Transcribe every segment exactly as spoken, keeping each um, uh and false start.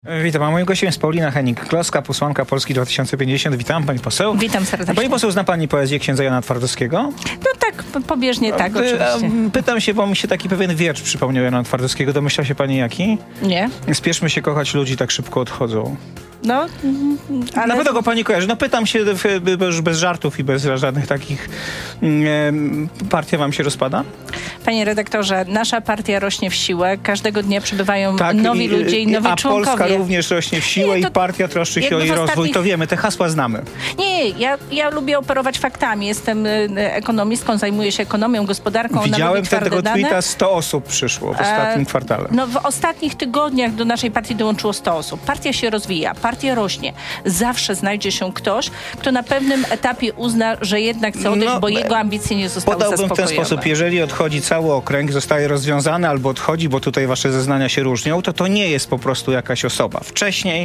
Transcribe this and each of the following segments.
Witam, a moim gościem jest Paulina Hennig-Kloska, posłanka Polski dwa tysiące pięćdziesiąt. Witam, pani poseł. Witam serdecznie. Pani poseł, zna pani poezję księdza Jana Twardowskiego? No tak, pobieżnie tak, oczywiście. Pytam się, bo mi się taki pewien wiersz przypomniał Jana Twardowskiego. Domyśla się pani jaki? Nie. Spieszmy się kochać ludzi, tak szybko odchodzą. No, ale... Na pewno go pani kojarzy. No pytam się już bez żartów i bez żadnych takich... Partia wam się rozpada? Panie redaktorze, nasza partia rośnie w siłę. Każdego dnia przybywają tak, nowi i, ludzie i nowi a członkowie. A Polska również rośnie w siłę nie, i partia troszczy się o jej rozwój. Ostatnich... To wiemy, te hasła znamy. Nie, ja, ja lubię operować faktami. Jestem ekonomistką, zajmuję się ekonomią, gospodarką. Widziałem te, tego tweeta, sto osób przyszło w ostatnim e, kwartale. No w ostatnich tygodniach do naszej partii dołączyło sto osób. Partia się rozwija, partia rośnie. Zawsze znajdzie się ktoś, kto na pewnym etapie uzna, że jednak chce odejść, no, bo jego ambicje nie zostały podałbym zaspokojone. w ten sposób, jeżeli odchodzi cały okręg, zostaje rozwiązany albo odchodzi, bo tutaj wasze zeznania się różnią, to to nie jest po prostu jakaś osoba. Wcześniej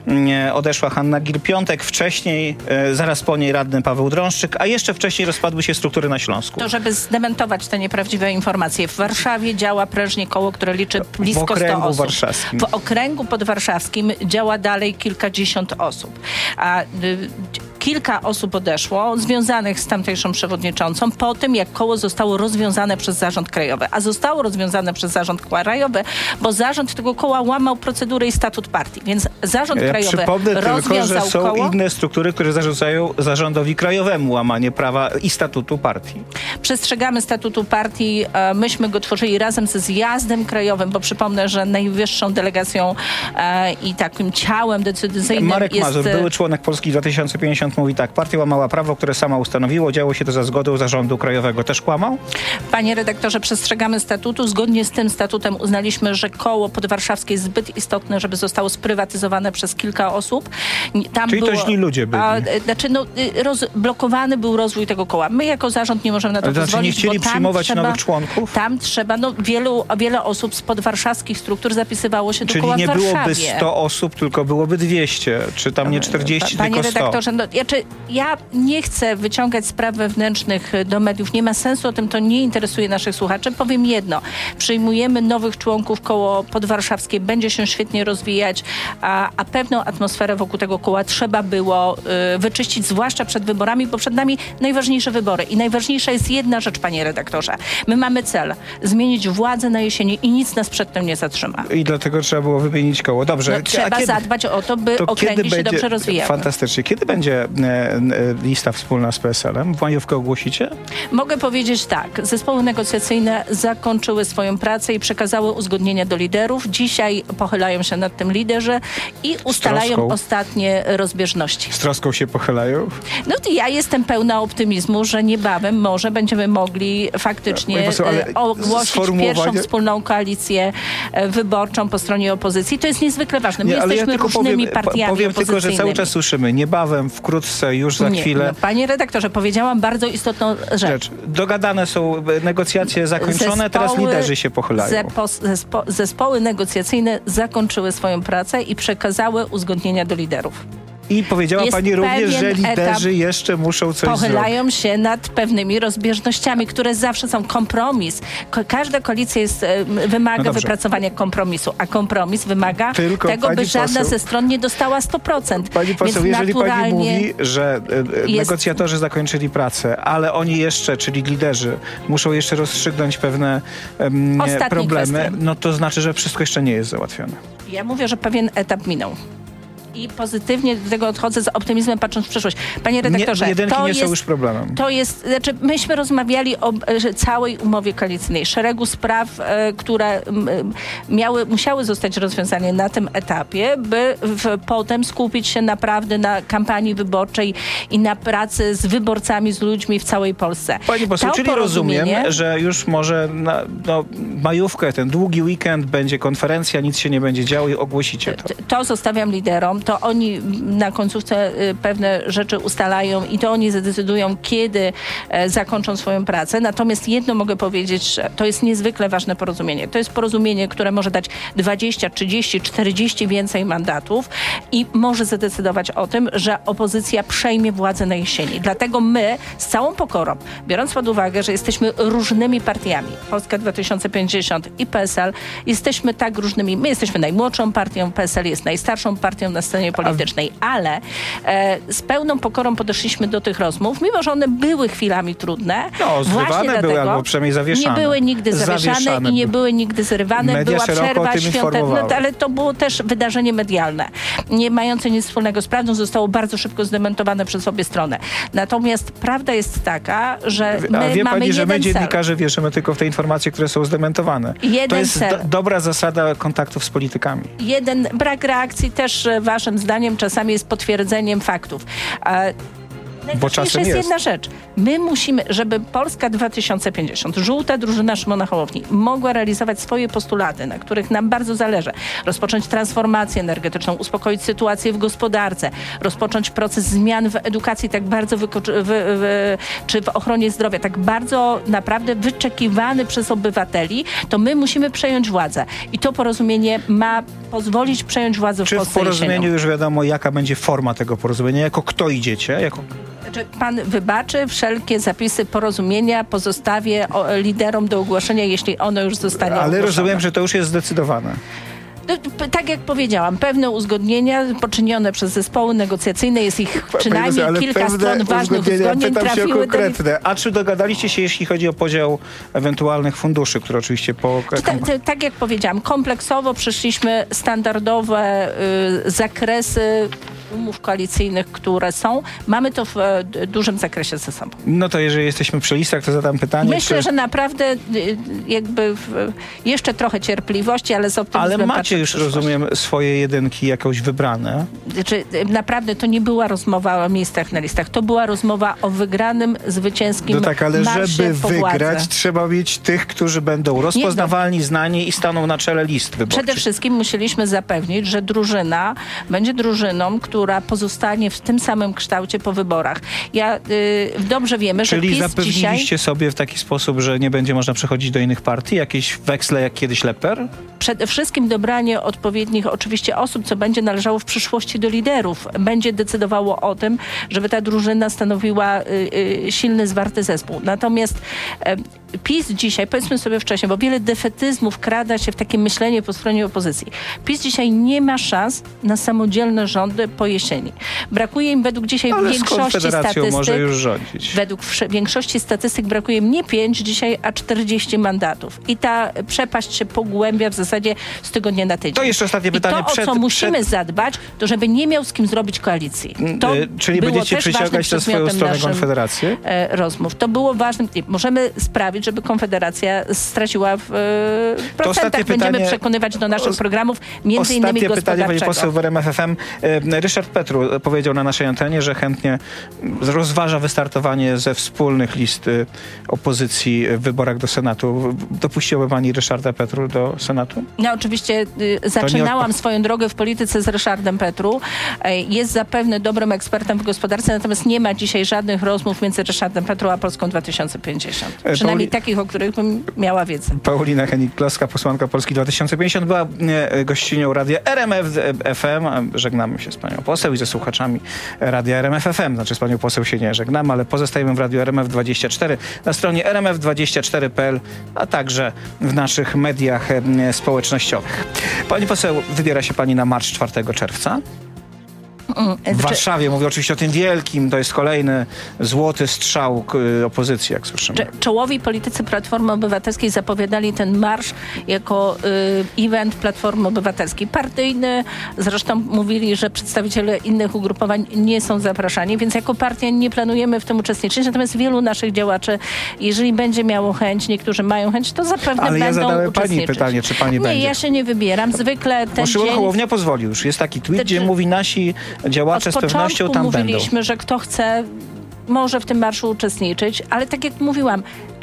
e, odeszła Hanna Gill-Piątek, wcześniej, e, zaraz po niej radny Paweł Drążczyk, a jeszcze wcześniej rozpadły się struktury na Śląsku. To żeby zdementować te nieprawdziwe informacje, w Warszawie działa prężnie koło, które liczy blisko sto osób. Warszawskim. W okręgu podwarszawskim działa dalej kilkadziesiąt osób. A y, kilka osób odeszło, związanych z tamtejszą przewodniczącą, po tym jak koło zostało rozwiązane przez Zarząd Krajowy. A zostało rozwiązane przez Zarząd Krajowy, bo zarząd tego koła łamał procedurę i statut partii. Więc Zarząd ja Krajowy przypomnę rozwiązał tylko, że są koło. inne struktury, które zarzucają Zarządowi Krajowemu łamanie prawa i statutu partii. Przestrzegamy statutu partii. Myśmy go tworzyli razem ze Zjazdem Krajowym, bo przypomnę, że najwyższą delegacją e, i takim ciałem decyzyjnym Marek jest... Mazur, były członek Polski dwa tysiące pięćdziesiąt, mówi tak: partia łamała prawo, które sama ustanowiło, działo się to za zgodą Zarządu Krajowego. Też kłamał? Panie redaktorze, przestrzegamy statutu. Zgodnie z tym statutem uznaliśmy, że koło podwarszawskie jest zbyt istotne, żeby zostało sprywatyzowane przez kilka osób. Tam Czyli było, to źli ludzie byli. A, znaczy, no, rozblokowany był rozwój tego koła. My jako zarząd nie możemy na to Ale pozwolić, znaczy nie chcieli bo tam przyjmować trzeba, nowych członków? Tam trzeba, no wielu, wiele osób z podwarszawskich struktur zapisywało się do Czyli koła w Warszawie. Czyli nie byłoby sto osób, tylko byłoby dwieście, czy tam nie czterdzieści, Panie tylko sto. redaktorze, no, ja, czy, ja nie chcę wyciągać spraw wewnętrznych do mediów. Nie ma sensu, o tym to nie interesuje naszych słuchaczy. Powiem jedno. Przyjmujemy nowych członków, koło podwarszawskie będzie się świetnie rozwijać, a, a pewną atmosferę wokół tego koła trzeba było y, wyczyścić, zwłaszcza przed wyborami, bo przed nami najważniejsze wybory. I najważniejsza jest jedna rzecz, panie redaktorze. My mamy cel zmienić władzę na jesieni i nic nas przed tym nie zatrzyma. I dlatego trzeba było wymienić koło. Dobrze. No, trzeba kiedy, zadbać o to, by to okręgi się będzie, dobrze rozwijały. Fantastycznie. Kiedy będzie e, e, lista wspólna z P S L-em? W majówkę ogłosicie? Mogę powiedzieć tak. Zespoły negocjacyjne zakończyły swoją pracę i przekazały uzgodnienia do liderów. Dzisiaj pochylają się nad tym liderzy i ustalają ostatnie rozbieżności. Z troską się pochylają? No to ja jestem pełna optymizmu, że niebawem może będziemy mogli faktycznie poseł, ogłosić pierwszą wspólną koalicję wyborczą po stronie opozycji. To jest niezwykle ważne. My nie, jesteśmy ja różnymi powiem, partiami powiem tylko, że cały czas słyszymy niebawem, wkrótce, już za nie, chwilę. No, panie redaktorze, powiedziałam bardzo istotną rzecz. rzecz. Dogadane są negocjacje zakończone, zespoły, teraz liderzy się pochylają. Zepo, zespo, zespoły negocjacyjne zakończyły swoją pracę i przekazały uzgodnienia do liderów. I powiedziała jest pani również, że liderzy jeszcze muszą coś pochylają zrobić. się nad pewnymi rozbieżnościami, które zawsze są kompromis. Ko każda koalicja jest, wymaga no wypracowania kompromisu, a kompromis wymaga Tylko tego, by żadna poseł, ze stron nie dostała sto procent. Pani poseł, Więc jeżeli pani mówi, że jest, negocjatorzy zakończyli pracę, ale oni jeszcze, czyli liderzy, muszą jeszcze rozstrzygnąć pewne um, problemy, kwestie. No to znaczy, że wszystko jeszcze nie jest załatwione. Ja mówię, że pewien etap minął. I pozytywnie do tego odchodzę z optymizmem, patrząc w przyszłość. Panie redaktorze, nie, jedynki to nie jest, są już problemem. To jest, znaczy myśmy rozmawiali o że całej umowie koalicyjnej, szeregu spraw, e, które m, miały, musiały zostać rozwiązane na tym etapie, by w, potem skupić się naprawdę na kampanii wyborczej i na pracy z wyborcami, z ludźmi w całej Polsce. Pani poseł, czyli rozumiem, że już może na no, majówkę, ten długi weekend będzie konferencja, nic się nie będzie działo i ogłosicie to. To zostawiam liderom. to oni na końcówce pewne rzeczy ustalają i to oni zadecydują, kiedy zakończą swoją pracę. Natomiast jedno mogę powiedzieć, że to jest niezwykle ważne porozumienie. To jest porozumienie, które może dać dwadzieścia, trzydzieści, czterdzieści więcej mandatów i może zadecydować o tym, że opozycja przejmie władzę na jesieni. Dlatego my z całą pokorą, biorąc pod uwagę, że jesteśmy różnymi partiami, Polska dwa tysiące pięćdziesiąt i P S L, jesteśmy tak różnymi. My jesteśmy najmłodszą partią, P S L jest najstarszą partią na scenie politycznej, ale e, z pełną pokorą podeszliśmy do tych rozmów, mimo że one były chwilami trudne. No, zrywane były, albo przynajmniej zawieszane. Nie były nigdy zawieszane, zawieszane i nie były nigdy zrywane. Media Była przerwa świąteczna, no, ale to było też wydarzenie medialne, nie mające nic wspólnego z prawdą, zostało bardzo szybko zdementowane przez obie strony. Natomiast prawda jest taka, że my A wie mamy pani, że my jeden dziennikarze cel. wierzymy tylko w te informacje, które są zdementowane. Jeden to jest cel. do, dobra zasada kontaktów z politykami. Jeden brak reakcji też waszym zdaniem czasami jest potwierdzeniem faktów. Najważniejsza jest, jest jedna rzecz. My musimy, żeby Polska dwa tysiące pięćdziesiąt, żółta drużyna Szymona Hołowni, mogła realizować swoje postulaty, na których nam bardzo zależy. Rozpocząć transformację energetyczną, uspokoić sytuację w gospodarce, rozpocząć proces zmian w edukacji, tak bardzo wyko- wy, wy, czy w ochronie zdrowia, tak bardzo naprawdę wyczekiwany przez obywateli, to my musimy przejąć władzę. I to porozumienie ma pozwolić przejąć władzę w Czy Polsce w porozumieniu jesienią. już wiadomo, jaka będzie forma tego porozumienia? Jako kto idziecie? Jako... Znaczy, pan wybaczy, wszelkie zapisy porozumienia pozostawię o, liderom do ogłoszenia, jeśli ono już zostanie Ale ogłoszone. rozumiem, że to już jest zdecydowane. No, p- tak jak powiedziałam, pewne uzgodnienia poczynione przez zespoły negocjacyjne, jest ich przynajmniej Ale kilka pewne stron ważnych uzgodnienia, uzgodnień pytam się o trafiły do nich. konkretne. A czy dogadaliście się, jeśli chodzi o podział ewentualnych funduszy, które oczywiście po... Tak, tak, tak jak powiedziałam, kompleksowo przyszliśmy standardowe y, zakresy umów koalicyjnych, które są. Mamy to w e, dużym zakresie ze sobą. No to jeżeli jesteśmy przy listach, to zadam pytanie. Myślę, czy... że naprawdę y, jakby w, jeszcze trochę cierpliwości, ale z optymizmem Ale patrzę macie w już, przyszłość. rozumiem, swoje jedynki jakoś wybrane. Znaczy, naprawdę to nie była rozmowa o miejscach na listach. To była rozmowa o wygranym, zwycięskim No tak, ale marsze żeby po wygrać, władzę. trzeba mieć tych, którzy będą rozpoznawalni, znani i staną na czele list wyborczych. Przede wszystkim musieliśmy zapewnić, że drużyna będzie drużyną, która pozostanie w tym samym kształcie po wyborach. Ja y, dobrze wiemy, Czyli że PiS zapewniliście dzisiaj... sobie w taki sposób, że nie będzie można przechodzić do innych partii? Jakieś weksle jak kiedyś Leper? Przede wszystkim dobranie odpowiednich oczywiście osób, co będzie należało w przyszłości do liderów, będzie decydowało o tym, żeby ta drużyna stanowiła y, y, silny, zwarty zespół. Natomiast y, PiS dzisiaj, powiedzmy sobie wcześniej, bo wiele defetyzmów krada się w takie myślenie po stronie opozycji. PiS dzisiaj nie ma szans na samodzielne rządy po jesieni. Brakuje im według dzisiaj Ale większości z Konfederacją statystyk. może już rządzić. Według wsz- większości statystyk brakuje im nie pięć dzisiaj, a czterdzieści mandatów. I ta przepaść się pogłębia w zasadzie z tygodnia na tydzień. To jeszcze ostatnie pytanie. I to, przed, o co musimy przed... zadbać, to żeby nie miał z kim zrobić koalicji. To Y, Czyli było będziecie też przyciągać ważnym na swoją przedmiotem stronę naszym, Konfederację? e, rozmów. To było ważnym. Możemy sprawić, żeby Konfederacja straciła w e, procentach. Będziemy pytanie- przekonywać do naszych Os- programów, między innymi Ostatnie pytanie, pani gospodarczego. poseł w R M F F M. E, Ryszard Petru powiedział na naszej antenie, że chętnie rozważa wystartowanie ze wspólnych list y, opozycji w wyborach do Senatu. Dopuściłaby pani Ryszarda Petru do Senatu? Ja oczywiście y, zaczynałam odpo- swoją drogę w polityce z Ryszardem Petru. E, Jest zapewne dobrym ekspertem w gospodarce, natomiast nie ma dzisiaj żadnych rozmów między Ryszardem Petru a Polską dwa tysiące pięćdziesiąt. E, Przynajmniej Pauli- takich, o których bym miała wiedzę. Paulina Henik-Kloska, posłanka Polski dwa tysiące pięćdziesiąt, była e, gościnią Radia R M F F M. Żegnamy się z panią poseł i ze słuchaczami Radia R M F F M. Znaczy z panią poseł się nie żegnamy, ale pozostajemy w Radiu R M F dwadzieścia cztery na stronie r m f dwadzieścia cztery kropka p l, a także w naszych mediach e, społecznościowych. Pani poseł, wybiera się pani na marsz czwartego czerwca. W Warszawie, mówię oczywiście o tym wielkim, to jest kolejny złoty strzał y, opozycji, jak słyszymy. Cze- Czołowi politycy Platformy Obywatelskiej zapowiadali ten marsz jako y, event Platformy Obywatelskiej. Partyjny, zresztą mówili, że przedstawiciele innych ugrupowań nie są zapraszani, więc jako partia nie planujemy w tym uczestniczyć. Natomiast wielu naszych działaczy, jeżeli będzie miało chęć, niektórzy mają chęć, to zapewne Ale ja będą zadałem pani uczestniczyć. pytanie, czy pani nie, będzie? ja się nie wybieram. Zwykle ten Bo Szymon dzień... Hołownia pozwolił już. Jest taki tweet, Znaczy, gdzie mówi, nasi działacze z Od pewnością początku tam będą. mówiliśmy, że kto chce, może w tym marszu uczestniczyć, ale tak jak mówiłam,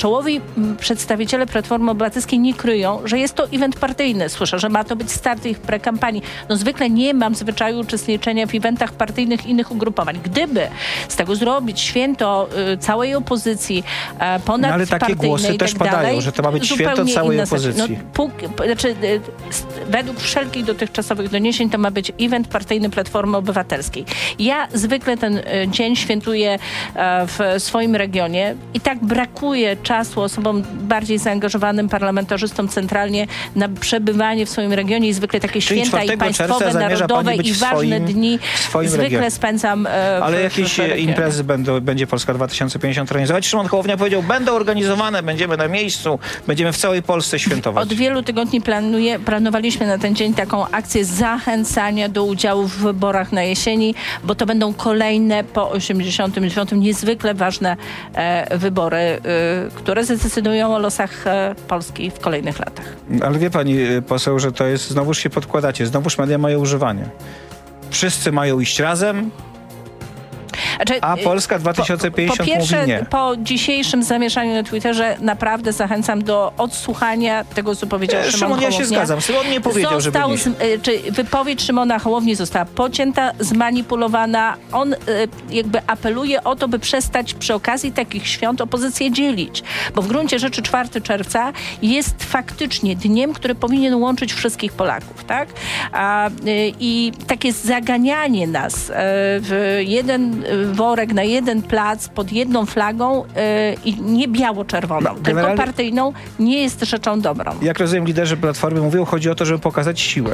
czołowi przedstawiciele Platformy Obywatelskiej nie kryją, że jest to event partyjny. Słyszę, że ma to być start ich prekampanii. No zwykle nie mam zwyczaju uczestniczenia w eventach partyjnych innych ugrupowań. Gdyby z tego zrobić święto y, całej opozycji, e, ponad no ale takie głosy i też tak padają, dalej, że to ma być święto całej opozycji. No, póki, znaczy, y, z, według wszelkich dotychczasowych doniesień to ma być event partyjny Platformy Obywatelskiej. Ja zwykle ten y, dzień świętuję e, w swoim regionie i tak brakuje czasu osobom bardziej zaangażowanym, parlamentarzystom centralnie na przebywanie w swoim regionie i zwykle takie Czyli święta i państwowe, narodowe i ważne swoim, dni zwykle regionie. spędzam e, Ale w, jakieś w imprezy będą, będzie Polska dwa tysiące pięćdziesiąt organizować. Szymon Hołownia powiedział, będą organizowane, będziemy na miejscu, będziemy w całej Polsce świętować. Od wielu tygodni planuje, planowaliśmy na ten dzień taką akcję zachęcania do udziału w wyborach na jesieni, bo to będą kolejne po osiemdziesiątym dziewiątym niezwykle ważne e, wybory, e, które zdecydują o losach e, Polski w kolejnych latach. Ale wie pani poseł, że to jest, znowuż się podkładacie, znowuż media mają używanie. Wszyscy mają iść razem, znaczy, a Polska dwa tysiące pięćdziesiąt po, po pierwsze, mówi nie. Po dzisiejszym zamieszaniu na Twitterze naprawdę zachęcam do odsłuchania tego, co powiedział Szymon Szymon, Hołownia. ja się zgadzam. On nie powiedział, Został, żeby nie. z, czy wypowiedź Szymona Hołowni została pocięta, zmanipulowana. On y, jakby apeluje o to, by przestać przy okazji takich świąt opozycję dzielić. Bo w gruncie rzeczy czwartego czerwca jest faktycznie dniem, który powinien łączyć wszystkich Polaków. Tak? A, y, I takie zaganianie nas y, w jeden worek na jeden plac pod jedną flagą yy, i nie biało-czerwoną, no, tylko generalnie... partyjną, nie jest rzeczą dobrą. Jak rozumiem, liderzy Platformy mówią, chodzi o to, żeby pokazać siłę.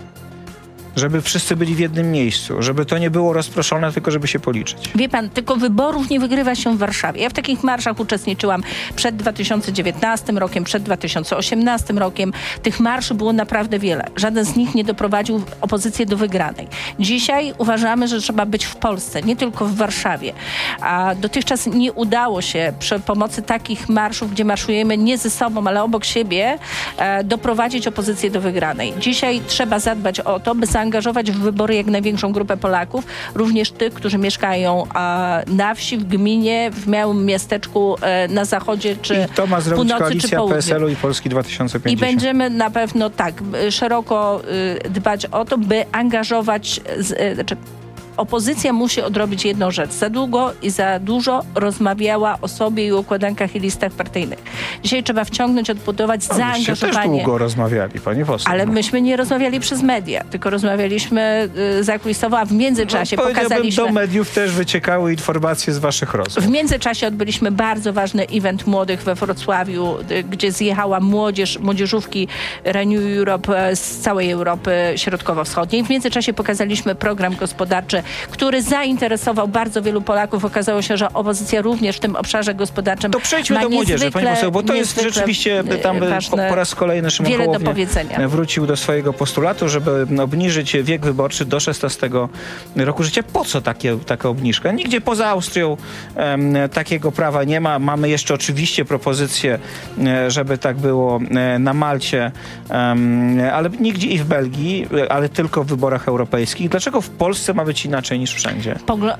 Żeby wszyscy byli w jednym miejscu, żeby to nie było rozproszone, tylko żeby się policzyć. Wie pan, tylko wyborów nie wygrywa się w Warszawie. Ja w takich marszach uczestniczyłam przed dwa tysiące dziewiętnastym rokiem, przed dwa tysiące osiemnastym rokiem. Tych marszy było naprawdę wiele. Żaden z nich nie doprowadził opozycję do wygranej. Dzisiaj uważamy, że trzeba być w Polsce, nie tylko w Warszawie. A dotychczas nie udało się przy pomocy takich marszów, gdzie marszujemy nie ze sobą, ale obok siebie, e, doprowadzić opozycję do wygranej. Dzisiaj trzeba zadbać o to, by zaangażować w wybory jak największą grupę Polaków, również tych, którzy mieszkają a, na wsi, w gminie, w małym miasteczku e, na zachodzie czy I to ma zrobić północy koalicja czy południu. P S L u i Polski dwa tysiące pięćdziesiąt. I będziemy na pewno tak szeroko y, dbać o to, by angażować z, y, znaczy, opozycja musi odrobić jedną rzecz. Za długo i za dużo rozmawiała o sobie i o układankach i listach partyjnych. Dzisiaj trzeba wciągnąć, odbudować no, zaangażowanie. też długo rozmawiali, pani poseł. Ale myśmy nie rozmawiali przez media, tylko rozmawialiśmy y, zakulisowo, a w międzyczasie no, pokazaliśmy... do mediów też wyciekały informacje z waszych rozmów. W międzyczasie odbyliśmy bardzo ważny event młodych we Wrocławiu, y, gdzie zjechała młodzież, młodzieżówki Renew Europe z całej Europy Środkowo-Wschodniej. W międzyczasie pokazaliśmy program gospodarczy, który zainteresował bardzo wielu Polaków. Okazało się, że opozycja również w tym obszarze gospodarczym To przejdźmy ma do młodzieży, pani poseł, bo to jest rzeczywiście tam po, po raz kolejny Szymon wiele do Hołownia powiedzenia. wrócił do swojego postulatu, żeby obniżyć wiek wyborczy do szesnastego roku życia. Po co takie, taka obniżka? Nigdzie poza Austrią um, takiego prawa nie ma. Mamy jeszcze oczywiście propozycję, żeby tak było na Malcie, um, ale nigdzie i w Belgii, ale tylko w wyborach europejskich. Dlaczego w Polsce ma być inaczej niż wszędzie? Pogl-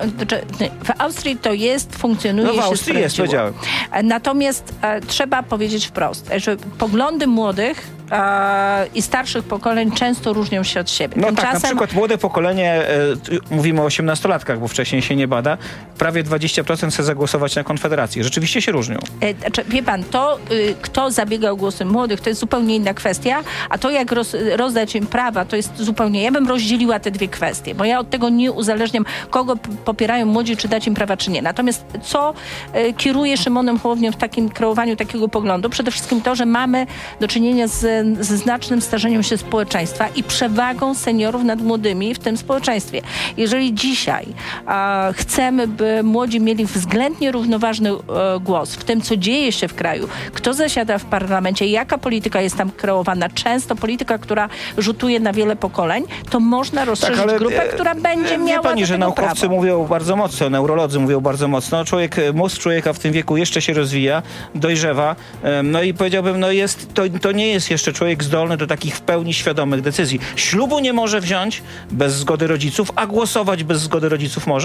w Austrii to jest, funkcjonuje, no w się Austrii jest, powiedziałem. Natomiast e, trzeba powiedzieć wprost, że poglądy młodych e, i starszych pokoleń często różnią się od siebie. No Tymczasem... tak, na przykład młode pokolenie, e, mówimy o osiemnastolatkach, bo wcześniej się nie bada, prawie dwadzieścia procent chce zagłosować na Konfederację. Rzeczywiście się różnią. E, znaczy, wie pan, to y, kto zabiega o głosy młodych, to jest zupełnie inna kwestia, a to jak roz, rozdać im prawa, to jest zupełnie... Ja bym rozdzieliła te dwie kwestie, bo ja od tego nie uzależniam, kogo p- popierają młodzi, czy dać im prawa, czy nie. Natomiast co y, kieruje Szymonem Hołownią w takim kreowaniu takiego poglądu? Przede wszystkim to, że mamy do czynienia z ze znacznym starzeniem się społeczeństwa i przewagą seniorów nad młodymi w tym społeczeństwie. Jeżeli dzisiaj a, chcemy, by młodzi mieli względnie równoważny e, głos w tym, co dzieje się w kraju, kto zasiada w parlamencie, jaka polityka jest tam kreowana, często polityka, która rzutuje na wiele pokoleń, to można rozszerzyć tak, ale, grupę, która będzie wie miała pani, do że tego naukowcy prawo. mówią bardzo mocno, neurolodzy mówią bardzo mocno, człowiek, mózg człowieka w tym wieku jeszcze się rozwija, dojrzewa, no i powiedziałbym, no jest, to, to nie jest jeszcze człowiek zdolny do takich w pełni świadomych decyzji. Ślubu nie może wziąć bez zgody rodziców, a głosować bez zgody rodziców może?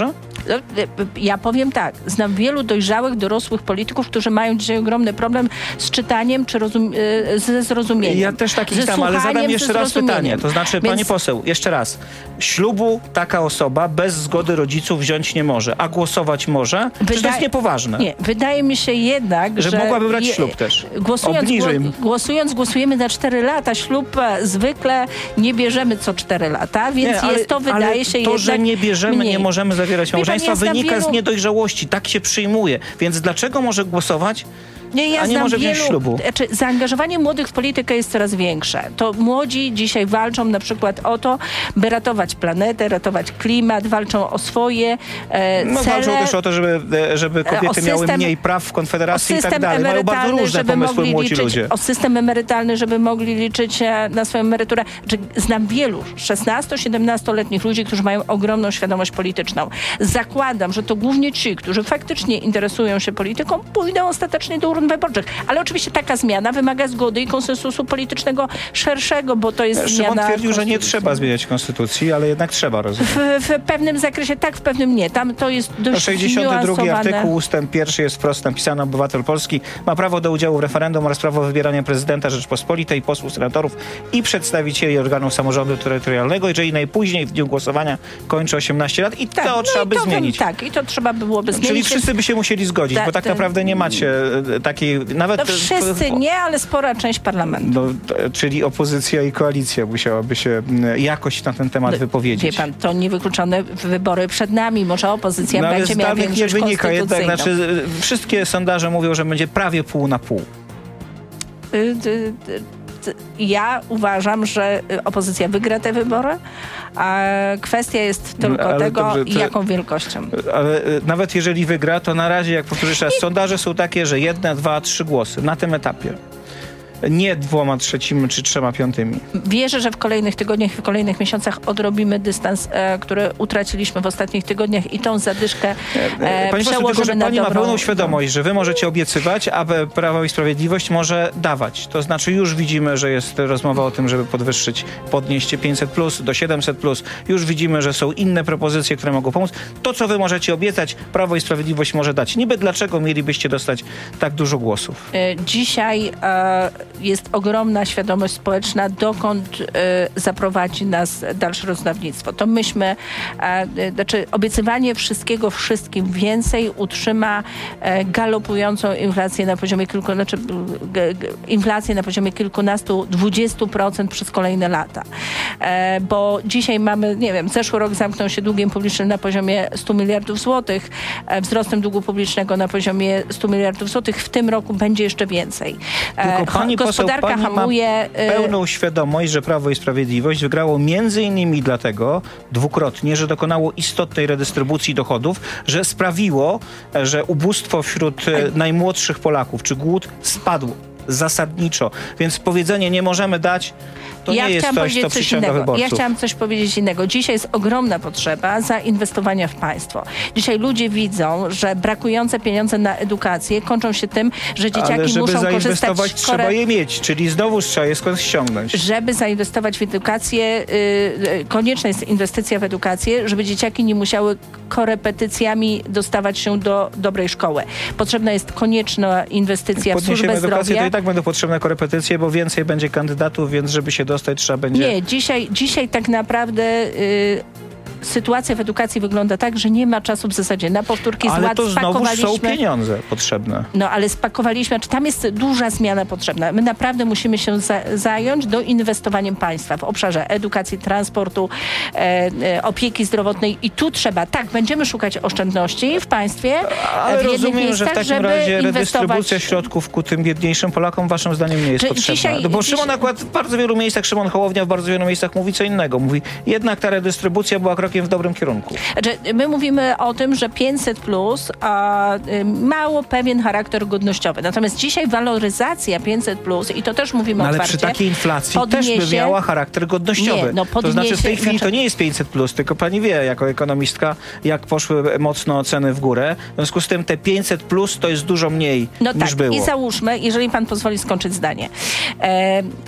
No, ja powiem tak, znam wielu dojrzałych, dorosłych polityków, którzy mają dzisiaj ogromny problem z czytaniem czy rozum- ze zrozumieniem. Ja też takich znam, ale zadam jeszcze raz pytanie. To znaczy, Więc... pani poseł, jeszcze raz. Ślubu taka osoba bez zgody rodziców wziąć nie może, a głosować może? Wydaje... Czy to jest niepoważne? Nie, wydaje mi się jednak, że... Że mogłaby brać je... ślub też. Głosując, gło... głosując, głosujemy na cztery lata. Ślub zwykle nie bierzemy co cztery lata, więc nie, ale, jest to, wydaje się, to, jednak że nie bierzemy, mniej. nie możemy zawierać małżeństwa, wynika wielu... z niedojrzałości. Tak się przyjmuje. Więc dlaczego może głosować, Nie, ja a nie może wielu, wziąć ślubu? Znaczy, zaangażowanie młodych w politykę jest coraz większe. To młodzi dzisiaj walczą na przykład o to, by ratować planetę, ratować klimat, walczą o swoje e, no, cele. Walczą też o to, żeby, żeby kobiety system, miały mniej praw w Konfederacji i tak dalej. Mają bardzo różne pomysły młodzi liczyć, ludzie. O system emerytalny, żeby mogli liczyć na swoją emeryturę. Znaczy, znam wielu szesnasto-siedemnastoletnich ludzi, którzy mają ogromną świadomość polityczną. Zakładam, że to głównie ci, którzy faktycznie interesują się polityką, pójdą ostatecznie do urn wyborczych. Ale oczywiście taka zmiana wymaga zgody i konsensusu politycznego szerszego, bo to jest Szymon zmiana... Szymon twierdził, że nie trzeba zmieniać konstytucji, ale jednak trzeba, rozumiem. W, w pewnym zakresie tak, w pewnym nie. Tam to jest dość sześćdziesiąty drugi artykuł, ustęp pierwszy jest wprost napisany: obywatel Polski ma prawo do udziału w referendum oraz prawo wybierania prezydenta Rzeczypospolitej, posłów, senatorów i przedstawicieli organów samorządu terytorialnego, jeżeli najpóźniej w dniu głosowania kończy osiemnaście lat i tak, to no trzeba i by to zmienić. Bym, tak, i to trzeba byłoby zmienić. Czyli wszyscy by się musieli zgodzić, ta, bo tak ta, naprawdę nie macie takiej... Nawet no wszyscy nie, ale spora część parlamentu. No, czyli opozycja i koalicja musiałaby się jakoś na ten temat no, wypowiedzieć. Wie pan, to niewykluczone wybory przed nami. Może opozycja no, będzie miała większość nie wynika jednak, konstytucyjną. znaczy, wszystkie sondaże mówią, że będzie prawie pół na pół. Ja uważam, że opozycja wygra te wybory, a kwestia jest tylko ale tego, dobrze, to, jaką wielkością. Ale nawet jeżeli wygra, to na razie, jak powtórzę raz, sondaże są takie, że jedne, dwa, trzy głosy na tym etapie. Nie dwoma trzecimi czy trzema piątymi. Wierzę, że w kolejnych tygodniach, w kolejnych miesiącach odrobimy dystans, e, który utraciliśmy w ostatnich tygodniach i tą zadyszkę e, Pani przełożymy poseł, tylko, że na pani dobrą... ma pełną świadomość, że wy możecie obiecywać, a Prawo i Sprawiedliwość może dawać. To znaczy już widzimy, że jest rozmowa o tym, żeby podwyższyć, podnieść pięćset plus do siedemset plus. Już widzimy, że są inne propozycje, które mogą pomóc. To, co wy możecie obiecać, Prawo i Sprawiedliwość może dać. Niby dlaczego mielibyście dostać tak dużo głosów? E, dzisiaj e, jest ogromna świadomość społeczna, dokąd y, zaprowadzi nas dalsze rozdawnictwo. To myśmy, y, znaczy obiecywanie wszystkiego wszystkim więcej utrzyma y, galopującą inflację na poziomie kilku, znaczy g, g, inflację na poziomie kilkunastu, dwudziestu procent przez kolejne lata. E, bo dzisiaj mamy, nie wiem, zeszły rok zamknął się długiem publicznym na poziomie stu miliardów złotych, e, wzrostem długu publicznego na poziomie stu miliardów złotych. W tym roku będzie jeszcze więcej. E, Tylko pani gospodarka pani hamuje... ma pełną świadomość, że Prawo i Sprawiedliwość wygrało między innymi dlatego dwukrotnie, że dokonało istotnej redystrybucji dochodów, że sprawiło, że ubóstwo wśród najmłodszych Polaków, czy głód spadł zasadniczo. Więc powiedzenie nie możemy dać, to ja nie jest coś, co przyciąga wyborców. Ja chciałam coś powiedzieć innego. Dzisiaj jest ogromna potrzeba zainwestowania w państwo. Dzisiaj ludzie widzą, że brakujące pieniądze na edukację kończą się tym, że dzieciaki Ale żeby muszą zainwestować, korzystać... trzeba je mieć, czyli znowu trzeba je skąd ściągnąć. Żeby zainwestować w edukację, yy, konieczna jest inwestycja w edukację, żeby dzieciaki nie musiały korepetycjami dostawać się do dobrej szkoły. Potrzebna jest konieczna inwestycja w służbę edukację, zdrowia. To i tak będą potrzebne korepetycje, bo więcej będzie kandydatów, więc żeby się dostać, trzeba będzie... Nie, dzisiaj, dzisiaj tak naprawdę... Yy, sytuacja w edukacji wygląda tak, że nie ma czasu w zasadzie na powtórki z ale lat. to znowu są pieniądze potrzebne. No ale spakowaliśmy, czy tam jest duża zmiana potrzebna. My naprawdę musimy się za, zająć do inwestowaniem państwa w obszarze edukacji, transportu, e, e, opieki zdrowotnej i tu trzeba, tak, będziemy szukać oszczędności w państwie. Ale w rozumiem, miejscach, że w takim żeby razie redystrybucja inwestować... środków ku tym biedniejszym Polakom waszym zdaniem nie jest że potrzebna. Dzisiaj, no bo dziś... Szymon akurat w bardzo wielu miejscach, Szymon Hołownia w bardzo wielu miejscach mówi co innego. Mówi, jednak ta redystrybucja była krokiem w dobrym kierunku. Znaczy, my mówimy o tym, że pięćset plus a, y, mało pewien charakter godnościowy. Natomiast dzisiaj waloryzacja pięćset plus, i to też mówimy no, ale otwarcie, przy takiej inflacji podniesie... też by miała charakter godnościowy. Nie, no podniesie... To znaczy w tej chwili znaczy... to nie jest pięćset plus, tylko pani wie jako ekonomistka, jak poszły mocno ceny w górę. W związku z tym te pięćset plus to jest dużo mniej no niż tak, było. I załóżmy, jeżeli pan pozwoli skończyć zdanie. E,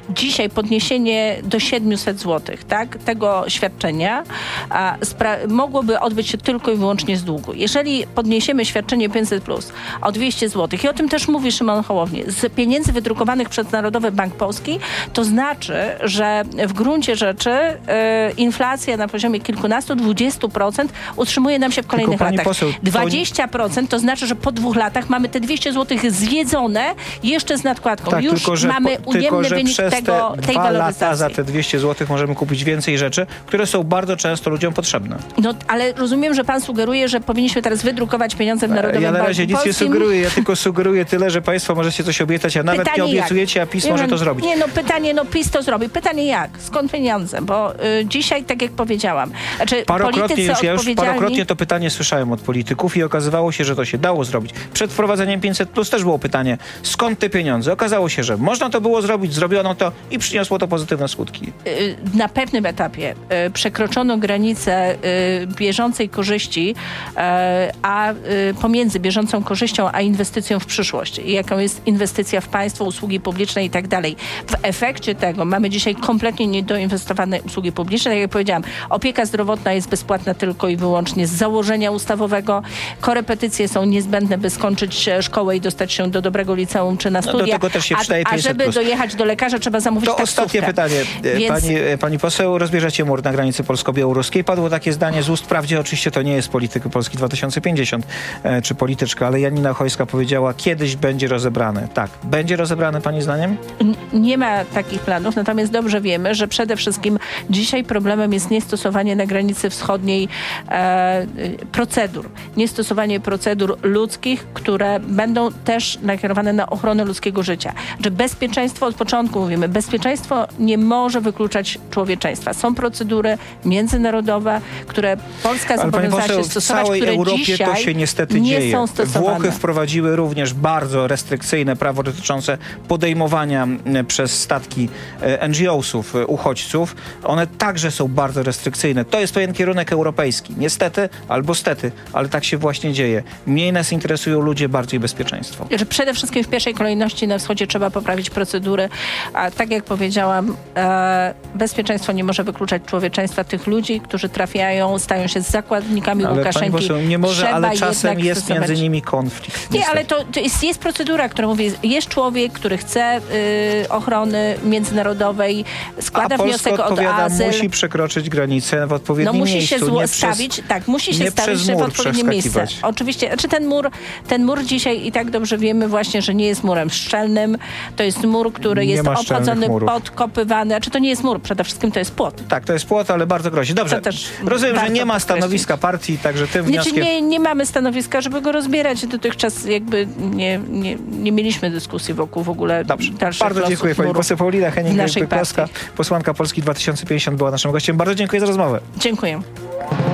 dzisiaj podniesienie do siedmiuset złotych, tak, tego świadczenia a, spra- mogłoby odbyć się tylko i wyłącznie z długu. Jeżeli podniesiemy świadczenie pięćset plus o dwieście złotych i o tym też mówi Szymon Hołownia, z pieniędzy wydrukowanych przez Narodowy Bank Polski, to znaczy, że w gruncie rzeczy y, inflacja na poziomie kilkunastu, dwudziestu procent utrzymuje nam się w kolejnych pani latach. poseł, dwadzieścia procent to znaczy, że po dwóch latach mamy te dwieście złotych zjedzone jeszcze z nadkładką. Tak, Już tylko, że, mamy po, ujemny tylko, że wynik przez tego, te tej dwa waloryzacji. lata za te dwieście złotych możemy kupić więcej rzeczy, które są bardzo często ludziom potrzebne. No, ale rozumiem, że pan sugeruje, że powinniśmy teraz wydrukować pieniądze w Narodowym Ja na razie Banku nic nie Polskim. sugeruję, ja tylko sugeruję tyle, że państwo możecie coś obiecać, a nawet Pytanie nie obiecujecie, jak? a PiS Nie może wiem, to zrobić. Nie, no pytanie, no PiS to zrobi. Pytanie jak? Skąd pieniądze? Bo y, dzisiaj, tak jak powiedziałam, znaczy Parokrotnie politycy już, ja już odpowiedzialni... parokrotnie to pytanie słyszałem od polityków i okazywało się, że to się dało zrobić. Przed wprowadzeniem pięćset plus też było pytanie, skąd te pieniądze? Okazało się, że można to było zrobić, zrobiono to i przyniosło to pozytywne skutki. Y, na pewnym etapie y, przekroczono granicę y, bieżącej korzyści, y, a y, pomiędzy bieżącą korzyścią a inwestycją w przyszłość. I jaką jest inwestycja w państwo, usługi publiczne i tak dalej. W efekcie tego mamy dzisiaj kompletnie niedoinwestowane usługi publiczne. Tak jak powiedziałam, opieka zdrowotna jest bezpłatna tylko i wyłącznie z założenia ustawowego. Korepetycje są niezbędne, by skończyć szkołę i dostać się do dobrego liceum czy na No, studia. do tego też się a, przydaje a pięćset żeby plus. dojechać do lekarza, trzeba zamówić To taksówkę. ostatnie pytanie. Więc... Pani, pani poseł, rozbieżecie mur na granicy polsko-białoruskiej. Padło takie zdanie z ust, wprawdzie oczywiście to nie jest polityk Polski dwa tysiące pięćdziesiąt, e, czy polityczka, ale Janina Ochojska powiedziała, kiedyś będzie rozebrane. Tak, będzie rozebrane pani zdaniem? N- Nie ma takich planów, natomiast dobrze wiemy, że przede wszystkim dzisiaj problemem jest niestosowanie na granicy wschodniej e, procedur. Niestosowanie procedur ludzkich, które będą też nakierowane na ochronę ludzkiego życia. Że bezpieczeństwo, od początku mówimy, bezpieczeństwo nie może wykluczać człowieczeństwa. Są procedury międzynarodowe, które Polska Ale pani zobowiązała poseł, się w stosować, całej które Europie dzisiaj to się niestety nie dzieje. są stosowane. Włochy wprowadziły również bardzo restrykcyjne prawo dotyczące podejmowania m, przez statki e, N G O sów, e, uchodźców. One także są bardzo restrykcyjne. To jest pewien kierunek europejski. Niestety albo stety, ale tak się właśnie dzieje. Mniej nas interesują ludzie, bardziej bezpieczeństwo. Że przede wszystkim w pierwszej kolejności na wschodzie trzeba poprawić procedury, a tak jak powiedziałam, e, bezpieczeństwo nie może wykluczać człowieczeństwa tych ludzi, którzy trafiają, stają się zakładnikami Ale pani Łukaszenki. poseł, nie może, Trzeba ale czasem jednak jest stosować... między nimi konflikt. Nie, niestety. ale to, to jest, jest procedura, która mówi, jest człowiek, który chce y, ochrony międzynarodowej, składa A Polska wniosek o odpowiada, azyl. musi przekroczyć granicę w No odpowiednim musi miejscu. się zło- nie stawić, przez, tak, musi się nie stawić przez w mur odpowiednim miejscu. przeskakiwać. Oczywiście, znaczy ten mur, ten mur dzisiaj i tak dobrze wiemy właśnie, że nie jest murem szczelnym. To jest mur, który Nie jest ma szczelnych obchodzony, murów. podkopywany. Znaczy to nie jest mur, przede wszystkim to jest płot. Tak, to jest płot, ale bardzo groźny. Dobrze, To też rozumiem, że warto nie ma podkreślić. stanowiska partii, także tym Znaczy wnioskiem... nie, nie mamy stanowiska, żeby go rozbierać. Dotychczas jakby nie, nie, nie mieliśmy dyskusji wokół w ogóle Dobrze, dalszych bardzo losów dziękuję. Pani murów poseł Paulina naszej Hennig-Kloska, partii. posłanka Polski dwa tysiące pięćdziesiąt była naszym gościem. Bardzo dziękuję za rozmowę. Dziękuję.